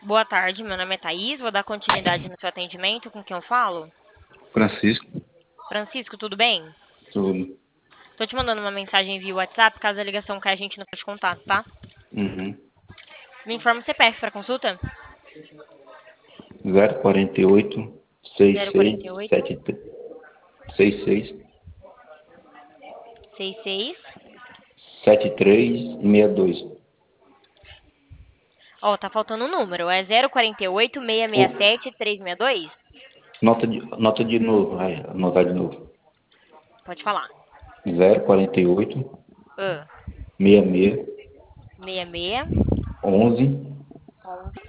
Boa tarde, meu nome é Thaís, vou dar continuidade no seu atendimento. Com quem eu falo? Francisco, Francisco, tudo bem? tudo. Tô te mandando uma mensagem via WhatsApp, caso a ligação caia, a gente não pode contato, tá? Uhum. Me informa o CPF para consulta? 048 66 048 73 66 66. 7362. Ó, tá faltando um número. É 048 Opa, 667 362? nota de novo, vai anotar de novo. Pode falar. 048 Ah, 66 66 11 11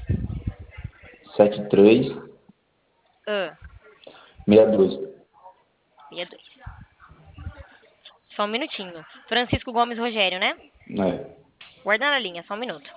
73 ah, 62. 62. Só um minutinho. Francisco Gomes Rogério, né? É. Guarda na linha, só um minuto.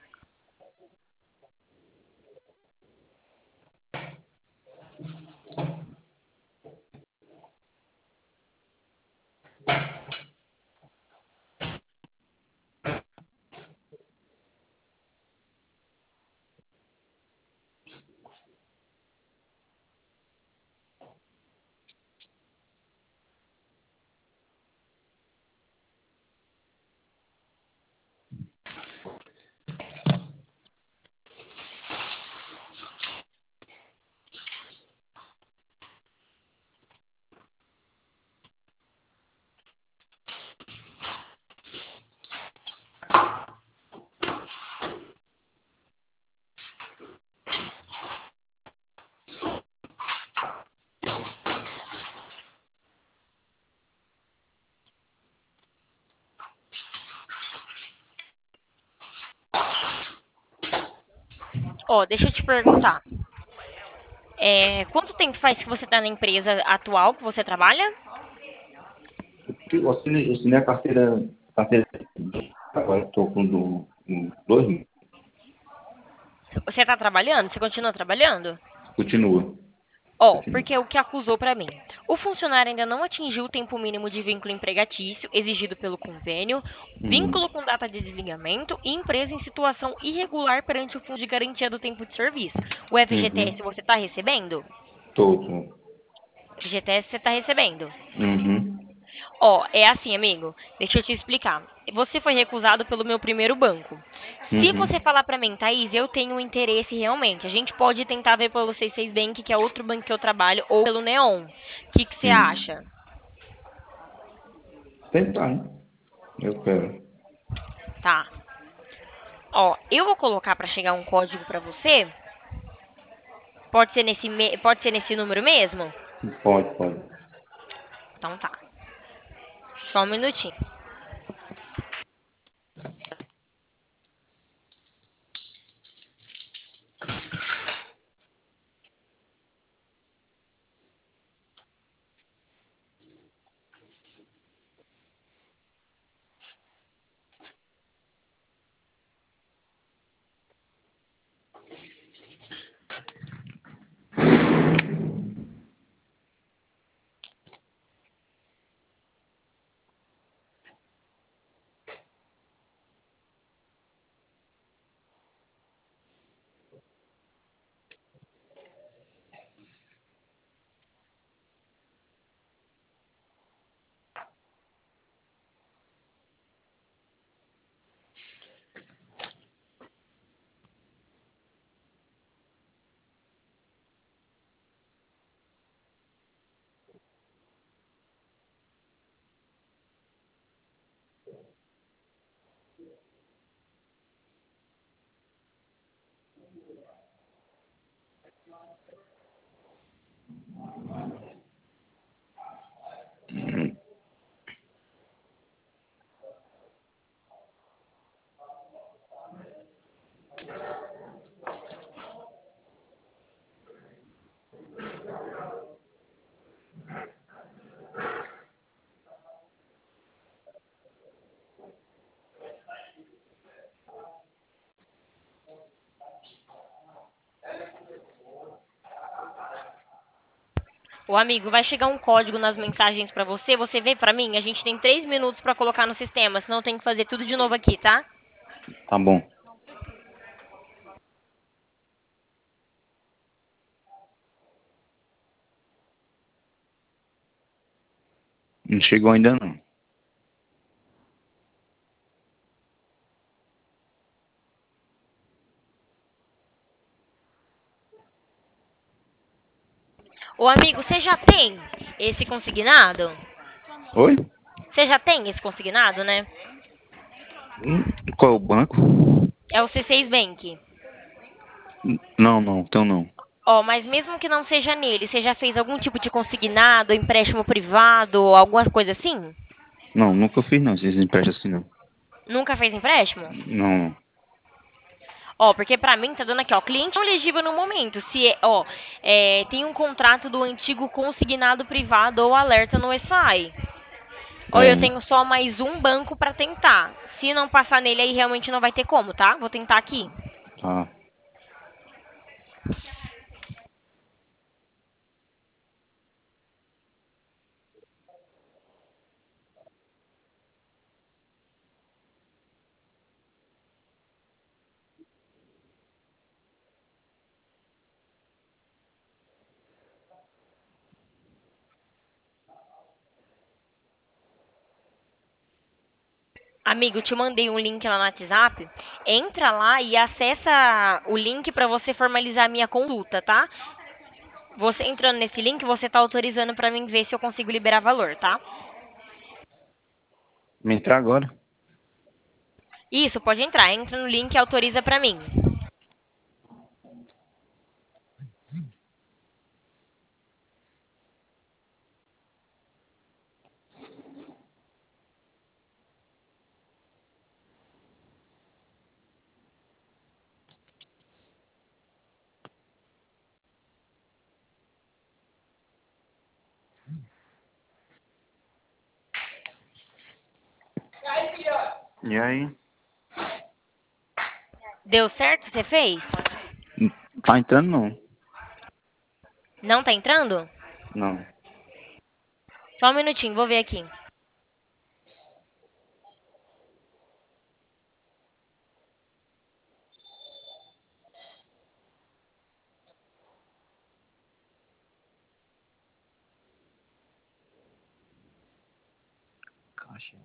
Ó, deixa eu te perguntar. Quanto tempo faz que você tá na empresa atual que você trabalha? Eu assinei a carteira, agora estou com 2 meses. Você tá trabalhando? Você continua trabalhando? Continua. Ó, Continua. porque é o que acusou pra mim. O funcionário ainda não atingiu o tempo mínimo de vínculo empregatício exigido pelo convênio, Hum. vínculo com data de desligamento e empresa em situação irregular perante o Fundo de Garantia do Tempo de Serviço. O FGTS Uhum. você tá recebendo? Tô. FGTS você tá recebendo? Uhum. Ó, é assim, amigo. Deixa eu te explicar. Você foi recusado pelo meu primeiro banco. Se você Uhum. falar pra mim, Thaís, eu tenho interesse realmente, a gente pode tentar ver pelo C6 Bank, que é outro banco que eu trabalho, ou pelo Neon. O que que você Hum. acha? Tentar, né? Eu quero. Tá. Ó, eu vou colocar pra chegar um código pra você. Pode ser nesse número mesmo? Pode. Então tá. Só um minutinho. O amigo, vai chegar um código nas mensagens pra você. Você vê pra mim? A gente tem 3 minutos pra colocar no sistema, senão tem que fazer tudo de novo aqui, tá? Tá bom. Não chegou ainda não. Ô, amigo, você já tem esse consignado? Oi? Você já tem esse consignado, né? Qual é o banco? É o C6 Bank. Não, não, então não. Ó, mas mesmo que não seja nele, você já fez algum tipo de consignado, empréstimo privado, alguma coisa assim? Não, nunca fiz não, esses empréstimos assim não. Nunca fez empréstimo? Não, Ó, porque pra mim tá dando aqui, ó, cliente não elegível no momento. Se é, ó, tem um contrato do antigo consignado privado ou alerta no ESAI. Ou eu é, tenho só mais um banco pra tentar. Se não passar nele aí realmente não vai ter como, tá? Vou tentar aqui. tá. Amigo, te mandei um link lá no WhatsApp. Entra lá e acessa o link pra você formalizar a minha consulta, tá? Você entrando nesse link, você tá autorizando pra mim ver se eu consigo liberar valor, tá? Me entrar agora? Isso, pode entrar. Entra no link e autoriza pra mim. E aí? Deu certo? Você fez? Tá entrando não? Não tá entrando? Não. Só um minutinho, vou ver aqui. Caixa.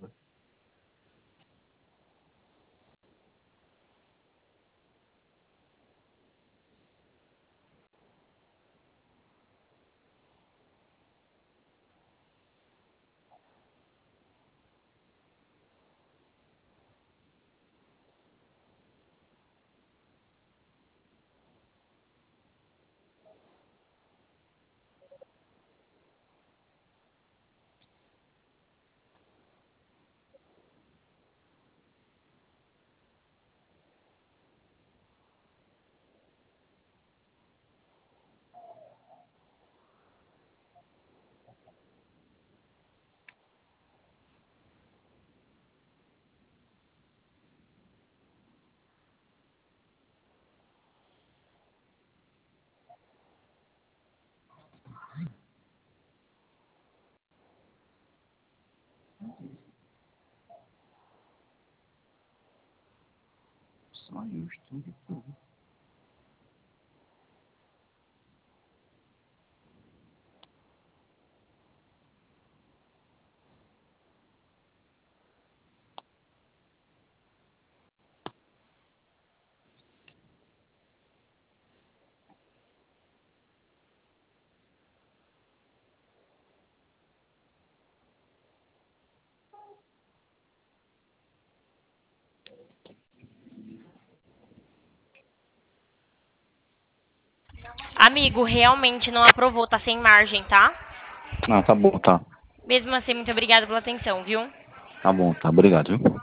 Saiu o estúdio tudo. Amigo, realmente não aprovou, tá sem margem, tá? Ah, tá bom, tá. Mesmo assim, muito obrigada pela atenção, viu? Tá bom, tá. Obrigado, viu?